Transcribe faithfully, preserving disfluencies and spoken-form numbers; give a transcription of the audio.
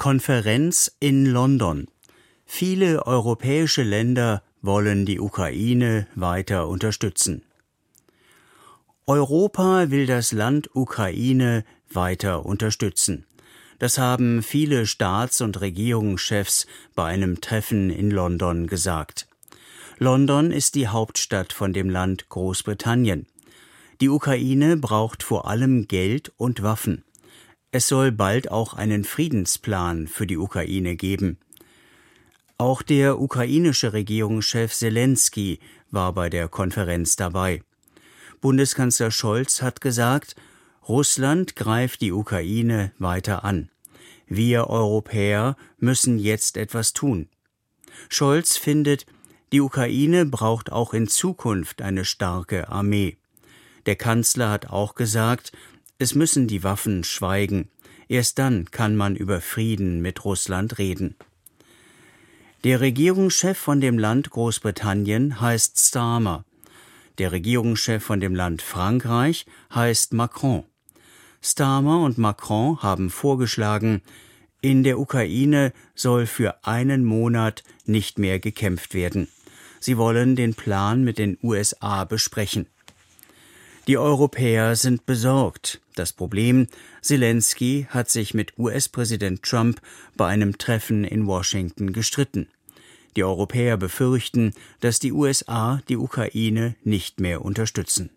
Konferenz in London. Viele europäische Länder wollen die Ukraine weiter unterstützen. Europa will das Land Ukraine weiter unterstützen. Das haben viele Staats- und Regierungschefs bei einem Treffen in London gesagt. London ist die Hauptstadt von dem Land Großbritannien. Die Ukraine braucht vor allem Geld und Waffen. Es soll bald auch einen Friedensplan für die Ukraine geben. Auch der ukrainische Regierungschef Selenskyj war bei der Konferenz dabei. Bundeskanzler Scholz hat gesagt, Russland greift die Ukraine weiter an. Wir Europäer müssen jetzt etwas tun. Scholz findet, die Ukraine braucht auch in Zukunft eine starke Armee. Der Kanzler hat auch gesagt, es müssen die Waffen schweigen. Erst dann kann man über Frieden mit Russland reden. Der Regierungschef von dem Land Großbritannien heißt Starmer. Der Regierungschef von dem Land Frankreich heißt Macron. Starmer und Macron haben vorgeschlagen, in der Ukraine soll für einen Monat nicht mehr gekämpft werden. Sie wollen den Plan mit den U S A besprechen. Die Europäer sind besorgt. Das Problem, Selenskyj hat sich mit U S-Präsident Trump bei einem Treffen in Washington gestritten. Die Europäer befürchten, dass die U S A die Ukraine nicht mehr unterstützen.